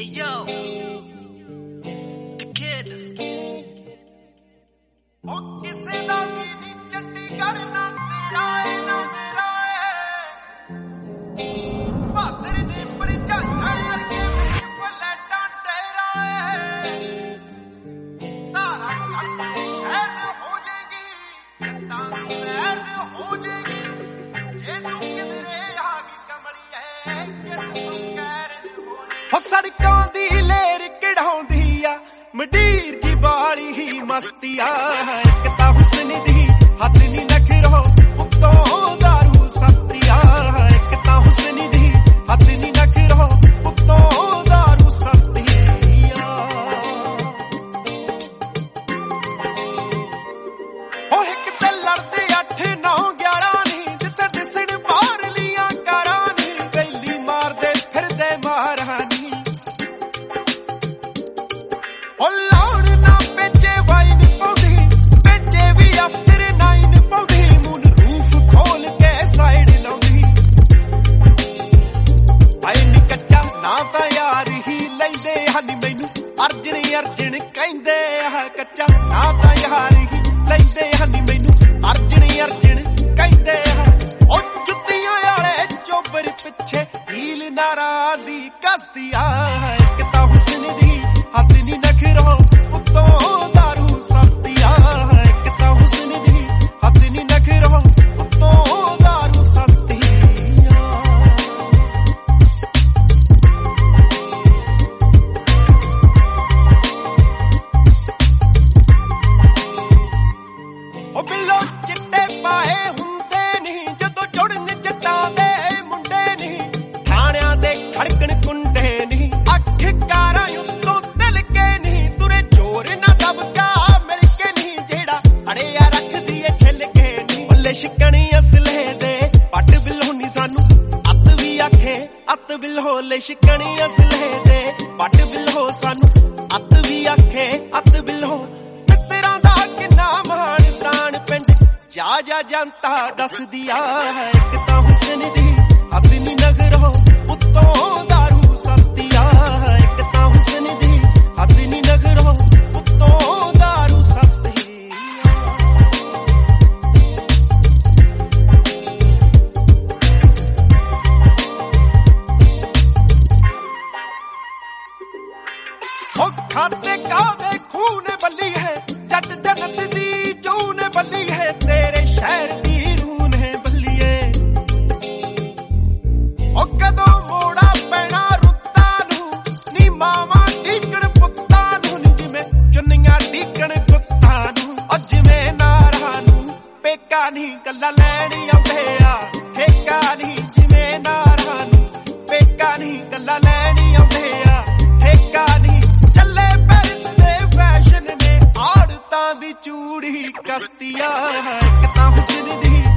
Hey yo, the kid. ਉਹ ਕਿਸੇ ਦਾ ਵੀ ਨਹੀਂ ਚੰਡੀਗੜ੍ਹ ਨਾ ਤੇਰਾ ਏ ਨਾ ਮੇਰਾ ਏ ਬਾਦਰ ਨੇ ਪਰਜਾਈਆਂ ਵਰਗੇ ਮੇਰੇ ਫਲੈਟਾਂ ਤੇਰਾ ਏ ਤਾਰਾ ਕੱਟ ਸ਼ਹਿਰ ਹੋ ਜਾਏਗੀ ਤਾਂ ਦੀ ਵੈਰ ਹੋ ਜਾਏਗੀ ਜੇ ਤੂੰ ਕਿਧਰੇ ਆ ਗਈ ਕਮਲੀਏ ਕਿ ਤੂੰ ਕਹਿਰਨ ਹੋ ਜੇ ਹੋ ਸੜਕਾਂ ਦੀ ਲੇਰ ਕਢਾਉਂਦੀ ਆ ਮੰਡੀਰ ਜੀ ਵਾਲੀ ਹੀ ਮਸਤੀ ਆ ਇੱਕ ਤਾਂ ਹੁਸਨ ਦੀ ਹੱਦ ਨੀ ਨਖਰੋ ਉੱਤੋਂ ਦਾਰੂ ਸਸਤੀ ਆ ਇੱਕ ਤਾਂ ਹੁਸਨ ਦੀ ਹੱਦ ਨੀ ਨਖਰੋ ਉੱਤੋਂ ਦਾਰੂ ਸਸਤੀ ਆ ਹੋ ਇੱਕ ਤੇ ਲੜਦੇ 8 9 11 ਨਹੀਂ ਜਿੱਥੇ ਦਿਸਣ ਬਾਹਰ ਲੀਆਂ ਕਾਰਾਂ ਨਹੀਂ ਬੈਲੀ ਮਾਰਦੇ ਫਿਰਦੇ ਮਾਰਾਂ ਨਹੀਂ ਲੋੜ ਨਾ ਵੇਚੇ ਵਾਈਨ ਪਾਉਂਦੀ ਵੇਚੇ ਵੀ ਆਫਟਰ 9 ਪਾਉਂਦੀ ਮੂਨ ਰੂਫ ਖੋਲ ਕੇ ਸਾਈਡ ਲਾਉਂਦੀ ਆਈ ਨੀ ਕੱਚਾ ਨਾ ਤਾਂ ਯਾਰ ਹੀ ਲੈਂਦੇ ਹਨ ਮੈਨੂੰ ਅਰਜਨ ਅਰਜਨ ਕਹਿੰਦੇ ਆ ਕੱਚਾ ਨਾ ਤਾਂ ਯਾਰ ਹੀ ਲੈਂਦੇ ਹਨ ਮੈਨੂੰ ਅਰਜਨ ਅਰਜਨ ਕਹਿੰਦੇ ਆ ਉਹ ਜੁੱਤੀਆਂ ਵਾਲੇ ਚੋਬਰ ਪਿੱਛੇ ਹੀਲ ਨਾਰਾਂ ਦੀ ਕਸਦੀ ਆ ਇੱਕ ਤਾਂ ਹੁਸਨ ਦੀ ਹੱਦ ਨੀ ਨਖਰੋ ਉੱਤੋਂ ਦਾਰੂ ਸਸਤੀ ਆ ਇੱਕ ਤਾਂ ਹੁਸਨ ਦੀ ਹੱਦ ਨੀ ਨਖਰੋ ਉੱਤੋਂ ਦਾਰੂ ਸਸਤੀ ਆ ਉਹ ਬਿੱਲੋ ਚਿੱਟੇ ਪਾਏ ਹੁੰਦੇ ਨਹੀਂ ਜਦੋਂ ਜੁੜਨ ਜੱਟਾਂ ਦੇ ਮੁੰਡੇ ਨਹੀਂ ਥਾਣਿਆਂ ਦੇ ਖੜਕਣ ਕੁੰਡੇ ਨਹੀਂ ਅੱਖ ਕਾਰਾਂ ਉੱਤੋਂ ਦਿਲ ਕੇ ਨਹੀਂ ਤੁਰੇ ਜੋਰ ਨਾ ਦਬਕਾ ਮਿਲ ਕੇ ਨਹੀਂ ਜਿਹੜਾ ਅੜਿਆ ਰੱਖਦੀ ਏ ਛਿੱਲ ਕੇ ਨਹੀਂ ਬੱਲੇ ਸ਼ਿਕਣੀ ਅਸਲੇ ਦੇ ਪੱਟ ਬਿੱਲੋਨੀ ਸਾਨੂੰ ਅੱਤ ਵੀ ਆਖੇ ਅੱਤ ਬਿੱਲੋ ਲੈ ਸ਼ਿਕਣੀ ਅਸਲੇ ਦੇ ਪੱਟ ਬਿੱਲੋ ਸਾਨੂੰ ਅੱਤ ਵੀ ਆਖੇ ਅੱਤ ਬਿੱਲੋ ਮਿੱਤਰਾਂ ਦਾ ਕਿੰਨਾ ਮਾਣ ਤਾਣ ਪਿੰਡ ਜਾ ਜਾ ਜਨਤਾ ਦੱਸਦੀ ਆ ਇੱਕ ਤਾਂ ਹੁਸਨ ਦੀ ਹੱਦ ਨੀ ਨਖਰੋ ਉੱਤੋਂ ਦਾਰੂ ਸਸਤੀ ਆ ਇੱਕ ਤਾਂ ਹੁਸਨ ਦੀ ਹੱਦ ਨੀ ਨਖਰੋ ਉੱਤੋਂ ਦਾਰੂ ਸਸਤੀ ਉਹ ਖਾਤੇ ਕਾਦੇ ਖੂਨ ਬੱਲੀ ਹੈ ਜੱਟ ਜਨਤ ਦੀ ਜੂਨ ਬੱਲੀ ਹੈ ਤੇਰੇ ਸ਼ਹਿਰ ਦੀ ਰੂਹ ਨੇ ਬੱਲੀਏ ਉਹ ਕਦੋਂ ਮੋੜਾ ਪੈਣਾ ਰੁੱਤਾਂ ਨੂੰ ਨੀ ਮਾਵਾਂ ਢੀਕਣ ਪੁੱਤਾਂ ਨੂੰ ਨੀ ਜਿਵੇਂ ਚੁੰਨੀਆਂ ਢੀਕਣ ਕੁੱਤਾਂ ਨੂੰ ਉਹ ਜਿਵੇਂ ਨਾਰਾਂ ਨੂੰ ਪੇਕਾ ਨਹੀਂ ਗੱਲਾਂ ਲੈਣ ਆਉਂਦੇ ਆ ਠੇਕਾ ਨਹੀਂ ਜਿਵੇਂ ਨਾਰਾਂ ਨੂੰ ਪੇਕਾ ਨਹੀਂ ਗੱਲਾਂ ਲੈਣ ਆਉਂਦੇ ਆ ਠੇਕਾ ਨਹੀਂ ਚੱਲੇ ਪੈਰਿਸ ਦੇ ਫੈਸ਼ਨ ਨੇ ਆੜਤਾਂ ਦੀ ਚੂੜੀ ਕਸਤੀ ਆ ਇੱਕ ਤਾਂ ਹੁਸਨ ਦੀ